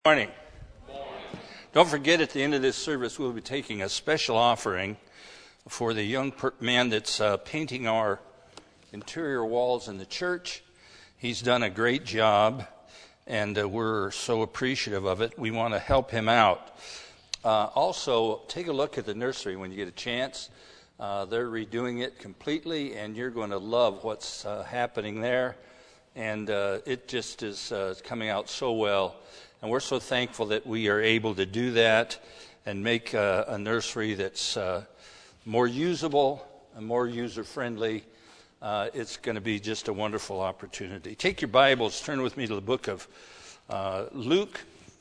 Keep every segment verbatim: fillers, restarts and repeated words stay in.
Morning. Don't forget, at the end of this service, we'll be taking a special offering for the young per- man that's uh, painting our interior walls in the church. He's done a great job, and uh, we're so appreciative of it. We want to help him out. Uh, also, take a look at the nursery when you get a chance. Uh, they're redoing it completely, and you're going to love what's uh, happening there. And uh, it just is uh, coming out so well. And we're so thankful that we are able to do that and make uh, a nursery that's uh, more usable and more user-friendly. Uh, it's going to be just a wonderful opportunity. Take your Bibles, turn with me to the book of uh, Luke.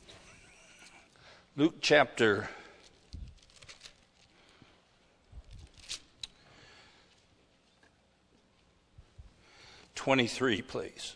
Luke chapter twenty-three, please.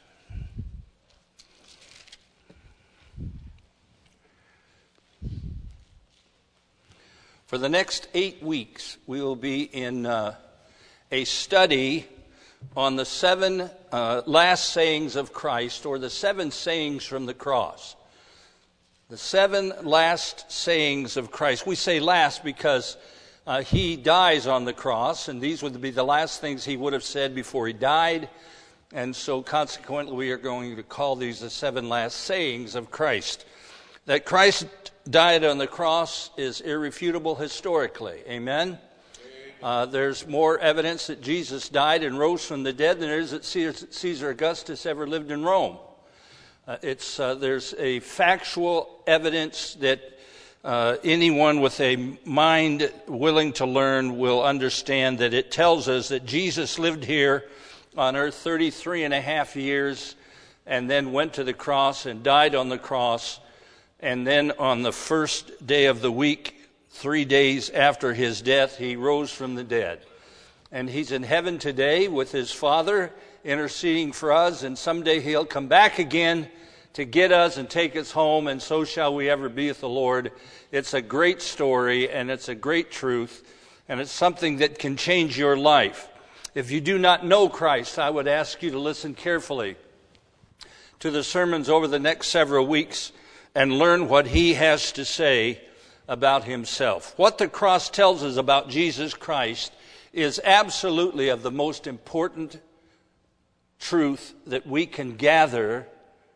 For the next eight weeks, we will be in uh, a study on the seven uh, last sayings of Christ, or the seven sayings from the cross. The seven last sayings of Christ. We say last because uh, he dies on the cross, and these would be the last things he would have said before he died. And so consequently, we are going to call these the seven last sayings of Christ. That Christ died on the cross is irrefutable historically. Amen? Uh, there's more evidence that Jesus died and rose from the dead than there is that Caesar Augustus ever lived in Rome. Uh, it's uh, there's a factual evidence that uh, anyone with a mind willing to learn will understand that it tells us that Jesus lived here on earth thirty-three and a half years and then went to the cross and died on the cross. And then on the first day of the week, three days after his death, he rose from the dead. And he's in heaven today with his Father interceding for us. And someday he'll come back again to get us and take us home. And so shall we ever be with the Lord. It's a great story, and it's a great truth. And it's something that can change your life. If you do not know Christ, I would ask you to listen carefully to the sermons over the next several weeks and learn what he has to say about himself. What the cross tells us about Jesus Christ is absolutely of the most important truth that we can gather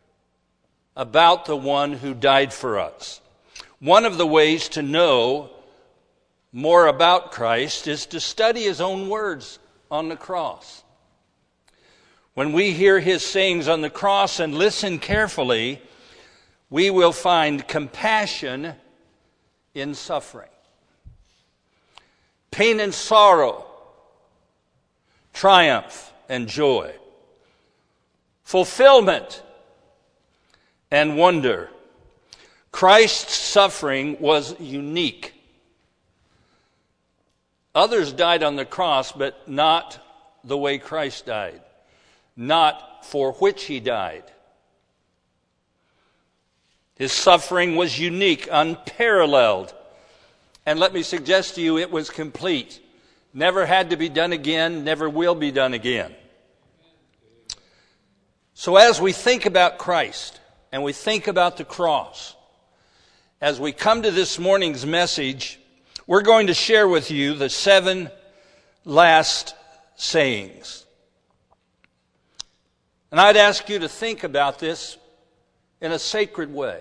about the one who died for us. One of the ways to know more about Christ is to study his own words on the cross. When we hear his sayings on the cross and listen carefully, we will find compassion in suffering, pain and sorrow, triumph and joy, fulfillment and wonder. Christ's suffering was unique. Others died on the cross, but not the way Christ died, not for which he died. His suffering was unique, unparalleled. And let me suggest to you, it was complete. Never had to be done again, never will be done again. So as we think about Christ, and we think about the cross, as we come to this morning's message, we're going to share with you the seven last sayings. And I'd ask you to think about this in a sacred way.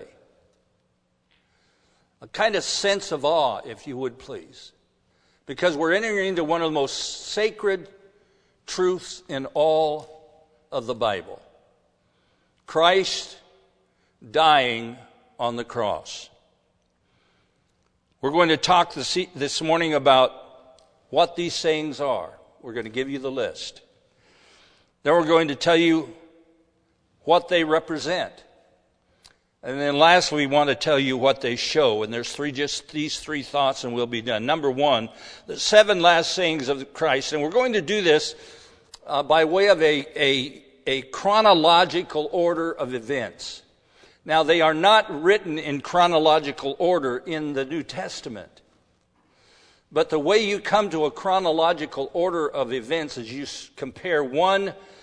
A kind of sense of awe, if you would please. Because we're entering into one of the most sacred truths in all of the Bible. Christ dying on the cross. We're going to talk this, this morning about what these sayings are. We're going to give you the list. Then we're going to tell you what they represent. And then lastly, we want to tell you what they show. And there's three, just these three thoughts, and we'll be done. Number one, the seven last sayings of Christ. And we're going to do this uh, by way of a, a, a chronological order of events. Now, they are not written in chronological order in the New Testament. But the way you come to a chronological order of events is you compare one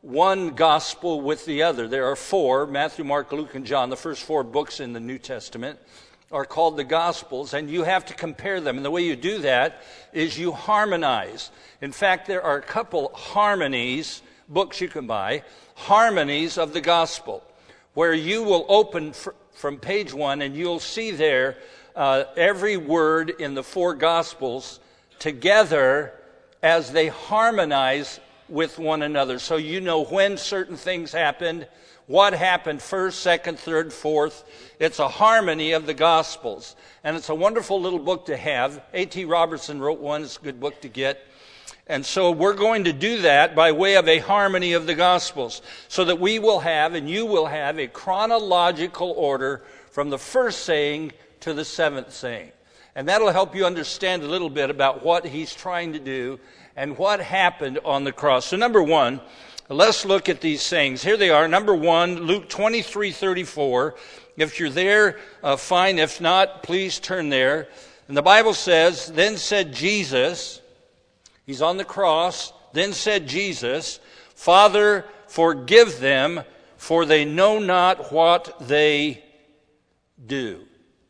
one gospel with the other. There are four, Matthew, Mark, Luke, and John. The first four books in the New Testament are called the Gospels, and you have to compare them. And the way you do that is you harmonize. In fact, there are a couple harmonies, books you can buy, harmonies of the Gospel, where you will open fr- from page one and you'll see there uh, every word in the four Gospels together as they harmonize with one another. So you know when certain things happened, what happened first, second, third, fourth. It's a harmony of the Gospels. And it's a wonderful little book to have. A T Robertson wrote one. It's a good book to get. And so we're going to do that by way of a harmony of the Gospels, so that we will have, and you will have, a chronological order from the first saying to the seventh saying. And that'll help you understand a little bit about what he's trying to do and what happened on the cross. So number one, let's look at these sayings. Here they are. Number one, Luke twenty-three thirty-four. If you're there, uh, fine. If not, please turn there. And the Bible says, then said Jesus, he's on the cross, then said Jesus, Father, forgive them, for they know not what they do.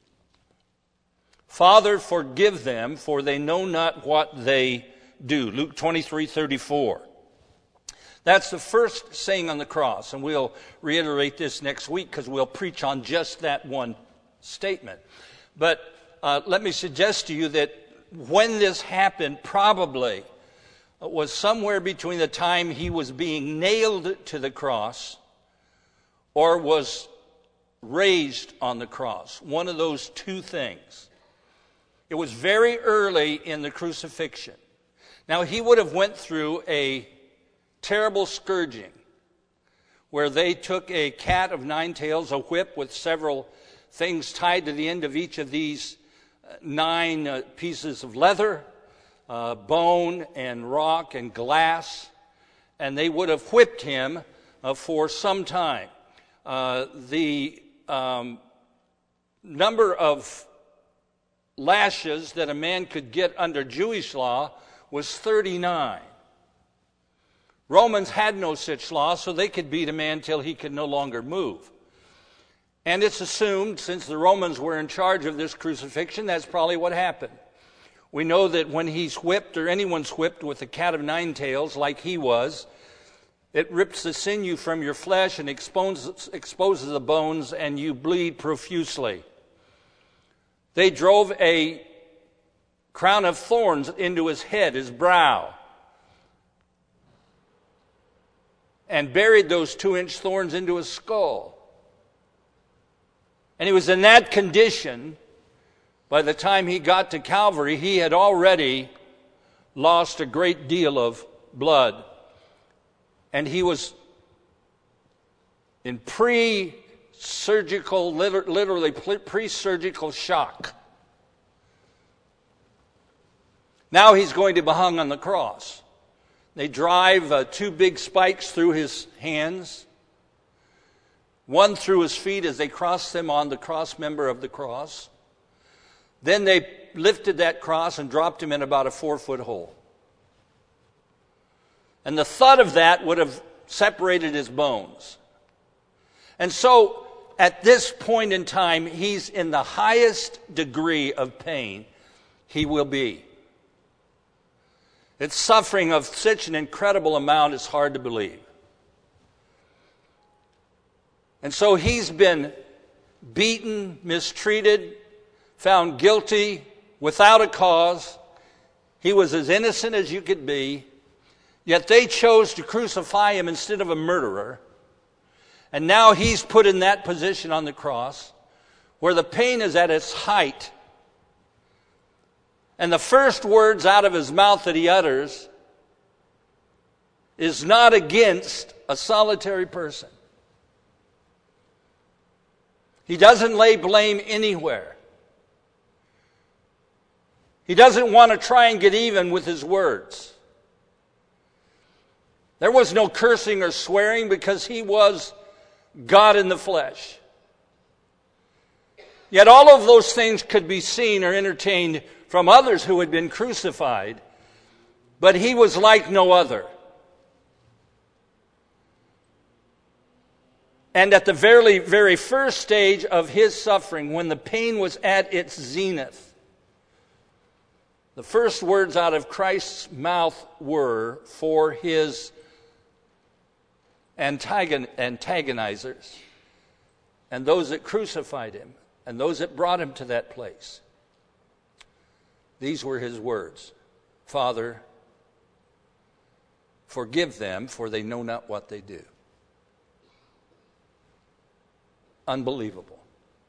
Father, forgive them, for they know not what they do. Luke twenty-three thirty-four. That's the first saying on the cross, and we'll reiterate this next week because we'll preach on just that one statement. But uh, let me suggest to you that when this happened, probably was somewhere between the time he was being nailed to the cross or was raised on the cross. One of those two things. It was very early in the crucifixion. Now, he would have went through a terrible scourging where they took a cat of nine tails, a whip with several things tied to the end of each of these nine uh, pieces of leather, uh, bone and rock and glass, and they would have whipped him uh, for some time. Uh, the um, number of lashes that a man could get under Jewish law was thirty-nine. Romans had no such law, so they could beat a man till he could no longer move. And it's assumed, since the Romans were in charge of this crucifixion, that's probably what happened. We know that when he's whipped, or anyone's whipped with a cat of nine tails like he was, it rips the sinew from your flesh and exposes, exposes the bones, and you bleed profusely. They drove a crown of thorns into his head, his brow, and buried those two-inch thorns into his skull. And he was in that condition. By the time he got to Calvary, he had already lost a great deal of blood. And he was in pre-surgical, literally pre-surgical shock. Now he's going to be hung on the cross. They drive uh, two big spikes through his hands, one through his feet as they cross them on the cross member of the cross. Then they lifted that cross and dropped him in about a four-foot hole. And the thud of that would have separated his bones. And so, at this point in time, he's in the highest degree of pain he will be. It's suffering of such an incredible amount, it's hard to believe. And so he's been beaten, mistreated, found guilty without a cause. He was as innocent as you could be. Yet they chose to crucify him instead of a murderer. And now he's put in that position on the cross where the pain is at its height. And the first words out of his mouth that he utters is not against a solitary person. He doesn't lay blame anywhere. He doesn't want to try and get even with his words. There was no cursing or swearing because he was God in the flesh. Yet all of those things could be seen or entertained from others who had been crucified, but he was like no other. And at the very, very first stage of his suffering, when the pain was at its zenith, the first words out of Christ's mouth were for his antagon- antagonizers and those that crucified him and those that brought him to that place. These were his words: Father, forgive them, for they know not what they do. Unbelievable.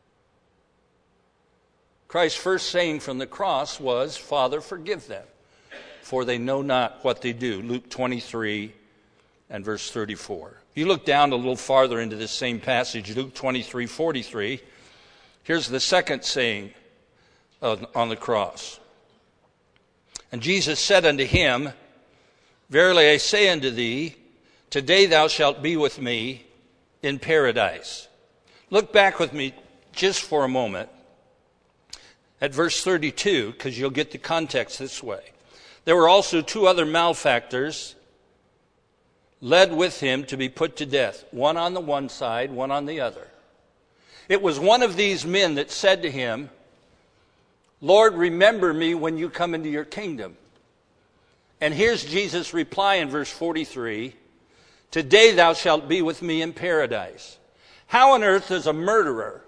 Christ's first saying from the cross was, Father, forgive them, for they know not what they do. Luke twenty-three and verse thirty-four. If you look down a little farther into this same passage, Luke twenty-three forty-three, here's the second saying on the cross. And Jesus said unto him, Verily I say unto thee, today thou shalt be with me in paradise. Look back with me just for a moment at verse thirty-two, because you'll get the context this way. There were also two other malefactors led with him to be put to death, one on the one side, one on the other. It was one of these men that said to him, Lord, remember me when you come into your kingdom. And here's Jesus' reply in verse forty-three, Today thou shalt be with me in paradise. How on earth does a murderer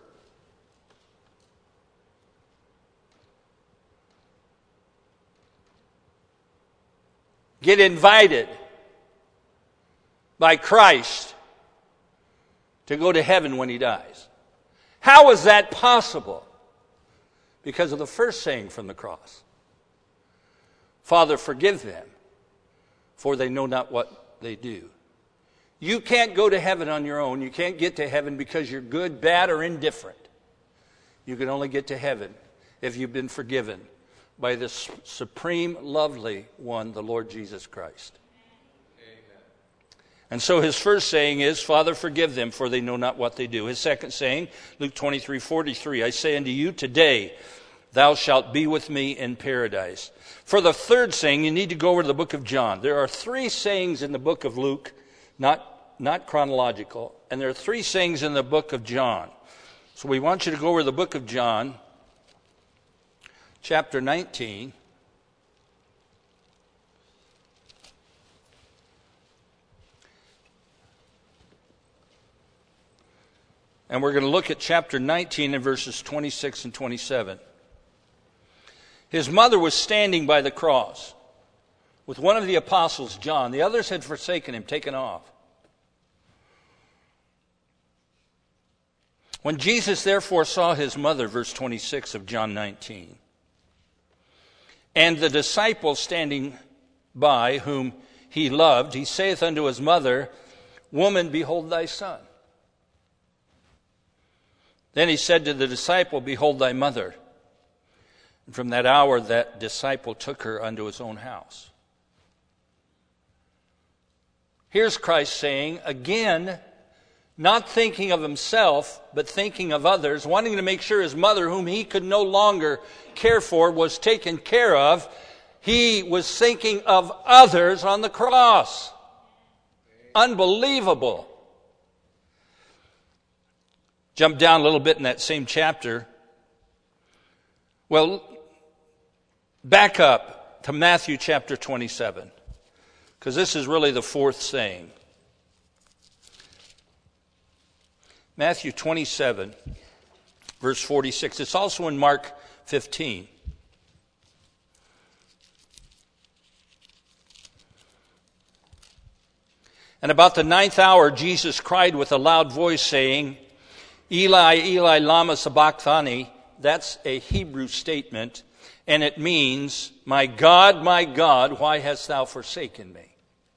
get invited by Christ to go to heaven when he dies? How is that possible? Because of the first saying from the cross. Father, forgive them, for they know not what they do. You can't go to heaven on your own. You can't get to heaven because you're good, bad, or indifferent. You can only get to heaven if you've been forgiven by the supreme, lovely one, the Lord Jesus Christ. Amen. And so his first saying is, Father, forgive them, for they know not what they do. His second saying, Luke twenty-three forty-three, I say unto you, today thou shalt be with me in paradise. For the third saying, you need to go over to the book of John. There are three sayings in the book of Luke, not, not chronological, and there are three sayings in the book of John. So we want you to go over to the book of John, chapter nineteen. And we're going to look at chapter nineteen and verses twenty-six and twenty-seven. His mother was standing by the cross with one of the apostles, John. The others had forsaken him, taken off. When Jesus therefore saw his mother, verse twenty-six of John nineteen, and the disciple standing by whom he loved, he saith unto his mother, Woman, behold thy son. Then he said to the disciple, Behold thy mother. And from that hour that disciple took her unto his own house. Here's Christ saying, again, not thinking of himself, but thinking of others, wanting to make sure his mother, whom he could no longer care for, was taken care of. He was thinking of others on the cross. Unbelievable. Jump down a little bit in that same chapter. Well, back up to Matthew chapter twenty-seven, because this is really the fourth saying. Matthew twenty-seven, verse forty-six. It's also in Mark fifteen. And about the ninth hour, Jesus cried with a loud voice, saying, Eli, Eli, lama sabachthani. That's a Hebrew statement, and it means, My God, my God, why hast thou forsaken me?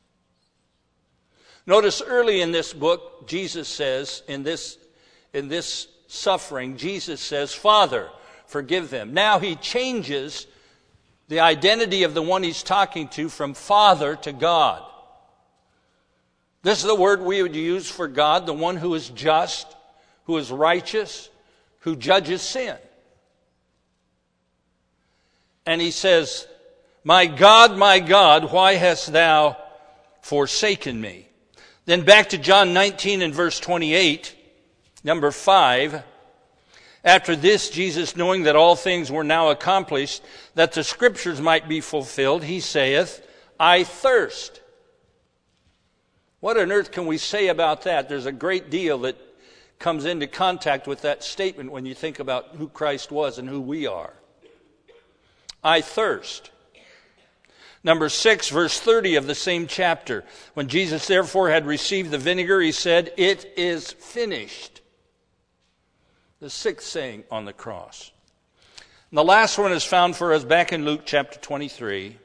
Notice early in this book, Jesus says, in this, in this suffering, Jesus says, Father, forgive them. Now he changes the identity of the one he's talking to from Father to God. This is the word we would use for God, the one who is just, who is righteous, who judges sin. And he says, My God, my God, why hast thou forsaken me? Then back to John nineteen and verse twenty-eight, number five. After this, Jesus, knowing that all things were now accomplished, that the scriptures might be fulfilled, he saith, I thirst. What on earth can we say about that? There's a great deal that comes into contact with that statement when you think about who Christ was and who we are. I thirst. Number six, verse thirty of the same chapter. When Jesus therefore had received the vinegar, he said, it is finished. The sixth saying on the cross. And the last one is found for us back in Luke chapter twenty-three.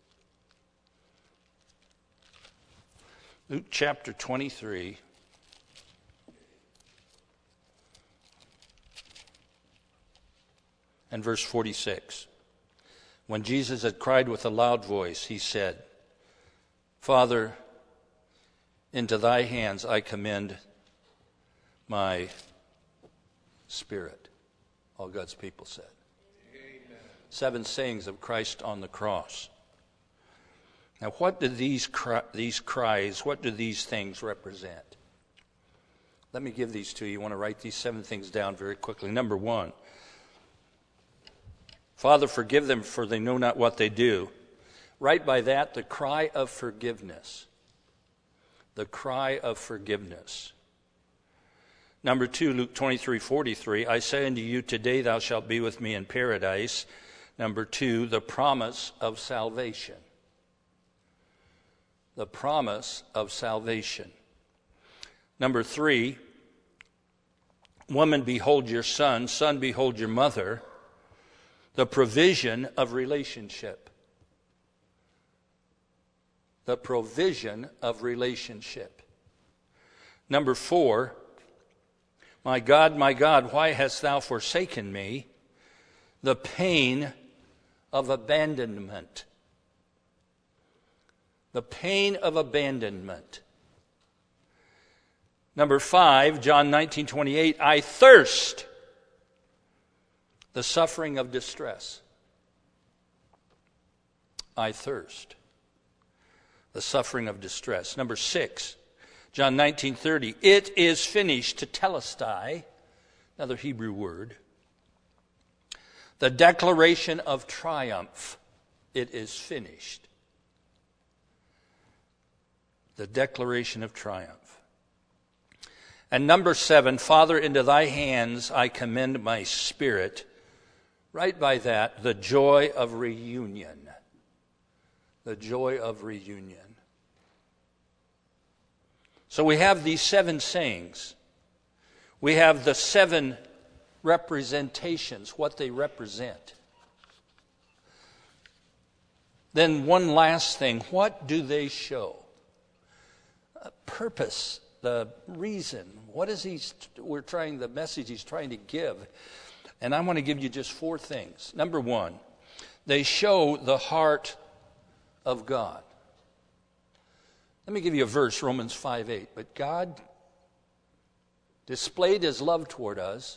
Luke chapter twenty-three. And verse forty-six. When Jesus had cried with a loud voice, he said, Father, into thy hands I commend my spirit. All God's people said. Amen. Seven sayings of Christ on the cross. Now, what do these cry, these cries, what do these things represent? Let me give these to you. You want to write these seven things down very quickly. Number one, Father, forgive them, for they know not what they do. Right by that, the cry of forgiveness. The cry of forgiveness. Number two, Luke twenty-three forty-three, I say unto you, today thou shalt be with me in paradise. Number two, the promise of salvation. The promise of salvation. Number three, woman, behold your son. Son, behold your mother. The provision of relationship. The provision of relationship. Number four, my God, my God, why hast thou forsaken me? The pain of abandonment. The pain of abandonment. Number five, John nineteen twenty-eight, I thirst. The suffering of distress. I thirst. The suffering of distress. Number six, John nineteen thirty, it is finished, tetelestai, another Hebrew word. The declaration of triumph. It is finished. The declaration of triumph. And number seven, Father, into thy hands I commend my spirit. Right by that, the joy of reunion. The joy of reunion. So we have these seven sayings. We have the seven representations, what they represent. Then one last thing, what do they show? A purpose, the reason. What is he, we're trying, the message he's trying to give. And I want to give you just four things. Number one, they show the heart of God. Let me give you a verse, Romans five eight. But God displayed his love toward us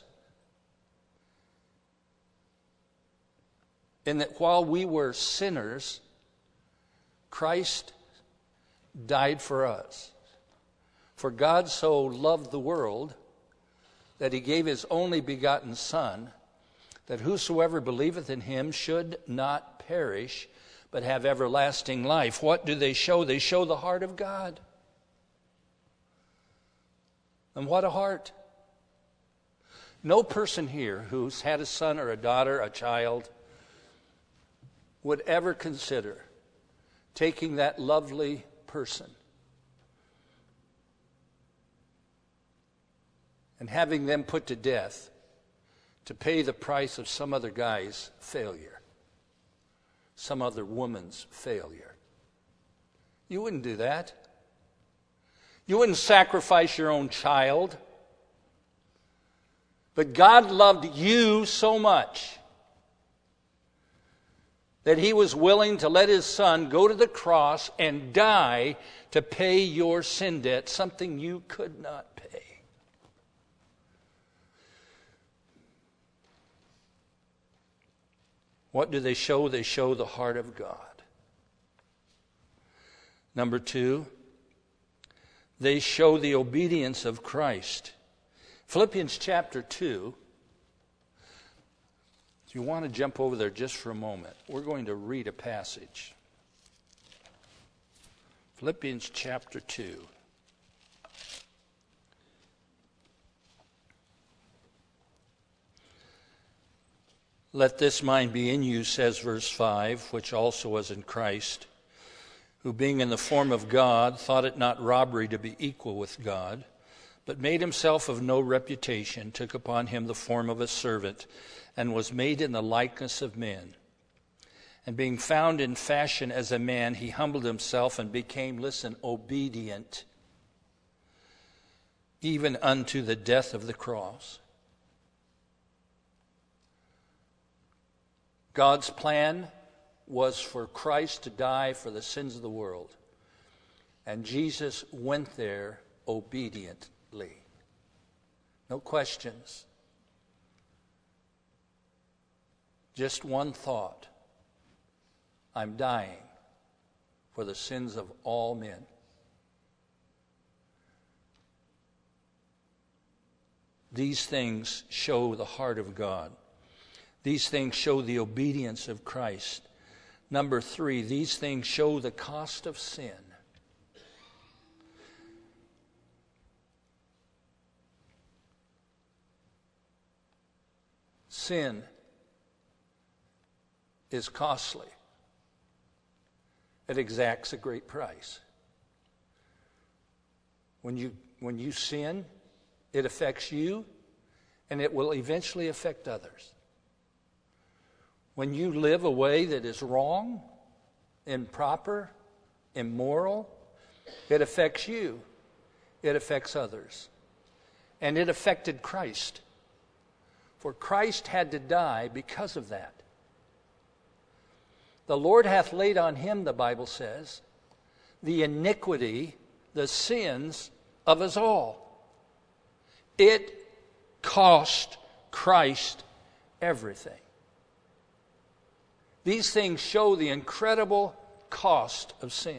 in that while we were sinners, Christ died for us. For God so loved the world that he gave his only begotten Son, that whosoever believeth in him should not perish, but have everlasting life. What do they show? They show the heart of God. And what a heart. No person here who's had a son or a daughter, a child, would ever consider taking that lovely person and having them put to death to pay the price of some other guy's failure, some other woman's failure. You wouldn't do that. You wouldn't sacrifice your own child. But God loved you so much that he was willing to let his son go to the cross and die to pay your sin debt, something you could not pay. What do they show? They show the heart of God. Number two, they show the obedience of Christ. Philippians chapter two, if you want to jump over there just for a moment, we're going to read a passage. Philippians chapter two. Let this mind be in you, says verse five, which also was in Christ, who being in the form of God, thought it not robbery to be equal with God, but made himself of no reputation, took upon him the form of a servant, and was made in the likeness of men. And being found in fashion as a man, he humbled himself and became, listen, obedient, even unto the death of the cross. God's plan was for Christ to die for the sins of the world. And Jesus went there obediently. No questions. Just one thought. I'm dying for the sins of all men. These things show the heart of God. These things show the obedience of Christ. Number three, these things show the cost of sin. Sin is costly. It exacts a great price. When you, when you sin, it affects you, and it will eventually affect others. When you live a way that is wrong, improper, immoral, it affects you. It affects others. And it affected Christ. For Christ had to die because of that. The Lord hath laid on him, the Bible says, the iniquity, the sins of us all. It cost Christ everything. These things show the incredible cost of sin.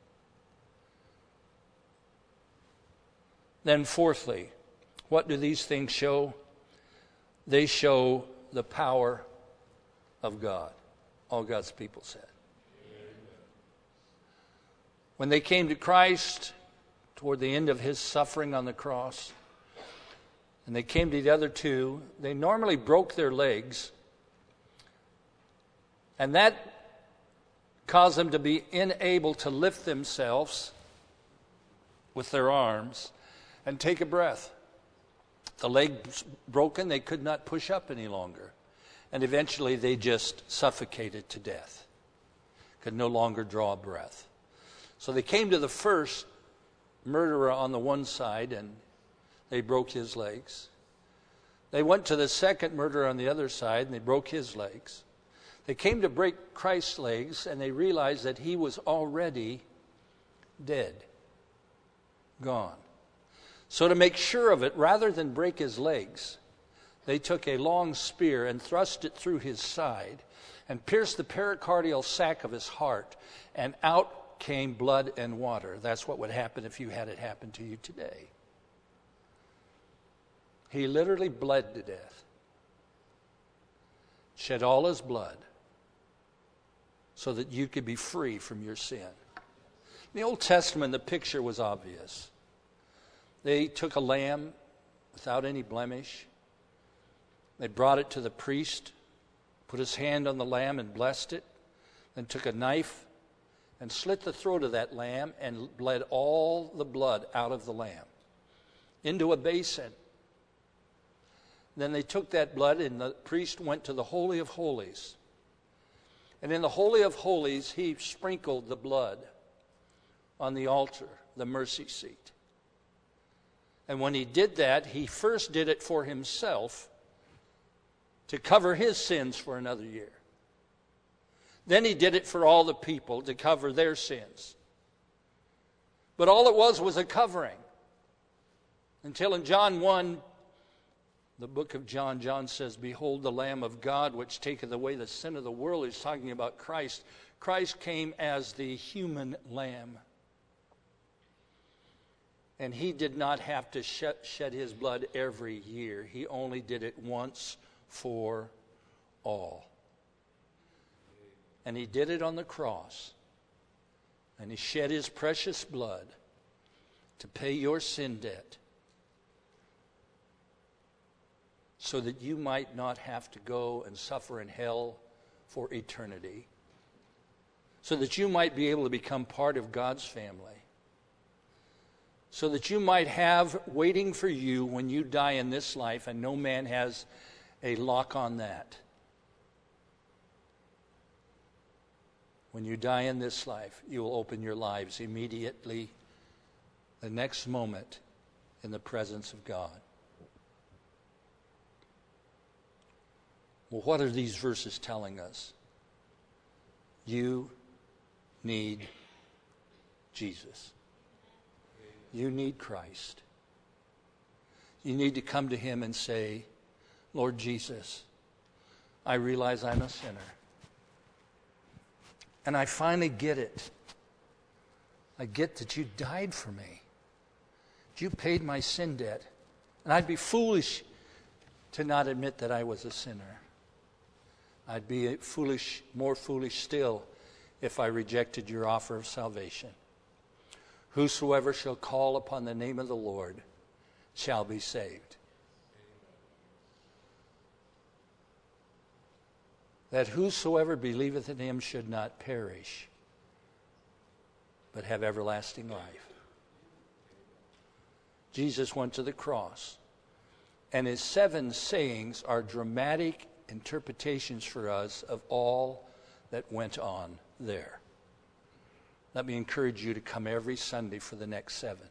Then fourthly, what do these things show? They show the power of God. All God's people said. When they came to Christ toward the end of his suffering on the cross, and they came to the other two, they normally broke their legs. And that caused them to be unable to lift themselves with their arms and take a breath. The legs broken, they could not push up any longer. And eventually they just suffocated to death. Could no longer draw a breath. So they came to the first murderer on the one side and they broke his legs. They went to the second murderer on the other side and they broke his legs. They came to break Christ's legs, and they realized that he was already dead, gone. So to make sure of it, rather than break his legs, they took a long spear and thrust it through his side and pierced the pericardial sac of his heart, and out came blood and water. That's what would happen if you had it happen to you today. He literally bled to death, shed all his blood, so that you could be free from your sin. In the Old Testament, the picture was obvious. They took a lamb without any blemish. They brought it to the priest, put his hand on the lamb and blessed it, then took a knife and slit the throat of that lamb and bled all the blood out of the lamb into a basin. Then they took that blood and the priest went to the Holy of Holies. And in the Holy of Holies, he sprinkled the blood on the altar, the mercy seat. And when he did that, he first did it for himself to cover his sins for another year. Then he did it for all the people to cover their sins. But all it was was a covering. Until in John one, the book of John, John says, "Behold the Lamb of God, which taketh away the sin of the world." He's talking about Christ. Christ came as the human lamb. And he did not have to shed, shed his blood every year. He only did it once for all. And he did it on the cross. And he shed his precious blood to pay your sin debt, so that you might not have to go and suffer in hell for eternity, so that you might be able to become part of God's family, so that you might have waiting for you when you die in this life, and no man has a lock on that. When you die in this life, you will open your lives immediately, the next moment, in the presence of God. Well, what are these verses telling us? You need Jesus. You need Christ. You need to come to him and say, Lord Jesus, I realize I'm a sinner. And I finally get it. I get that you died for me. You paid my sin debt. And I'd be foolish to not admit that I was a sinner. I'd be foolish, more foolish still, if I rejected your offer of salvation. Whosoever shall call upon the name of the Lord shall be saved. That whosoever believeth in him should not perish, but have everlasting life. Jesus went to the cross, and his seven sayings are dramatic interpretations for us of all that went on there. Let me encourage you to come every Sunday for the next seven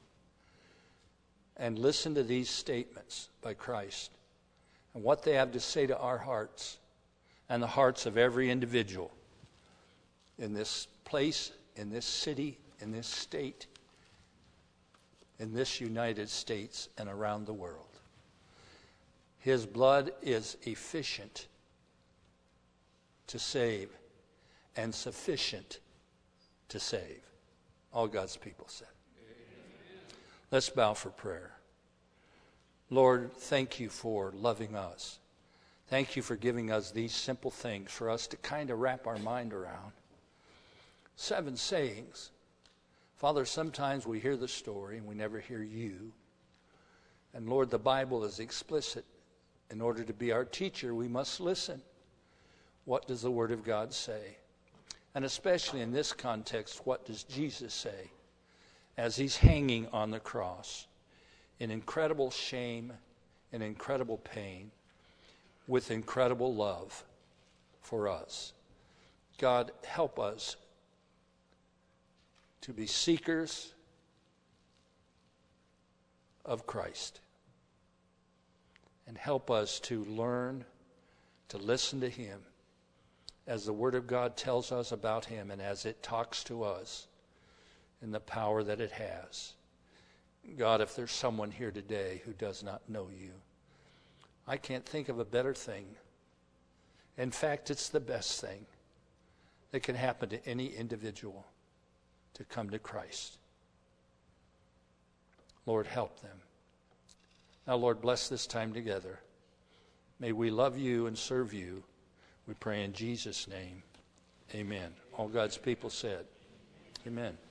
and listen to these statements by Christ and what they have to say to our hearts and the hearts of every individual in this place, in this city, in this state, in this United States, and around the world. His blood is efficient to save and sufficient to save. All God's people said. Amen. Let's bow for prayer. Lord, thank you for loving us. Thank you for giving us these simple things for us to kind of wrap our mind around. Seven sayings. Father, sometimes we hear the story and we never hear you. And Lord, the Bible is explicit. In order to be our teacher, we must listen. What does the Word of God say? And especially in this context, what does Jesus say as he's hanging on the cross in incredible shame and incredible pain with incredible love for us? God, help us to be seekers of Christ. And help us to learn to listen to him as the Word of God tells us about him and as it talks to us in the power that it has. God, if there's someone here today who does not know you, I can't think of a better thing. In fact, it's the best thing that can happen to any individual to come to Christ. Lord, help them. Now, Lord, bless this time together. May we love you and serve you. We pray in Jesus' name. Amen. All God's people said, amen.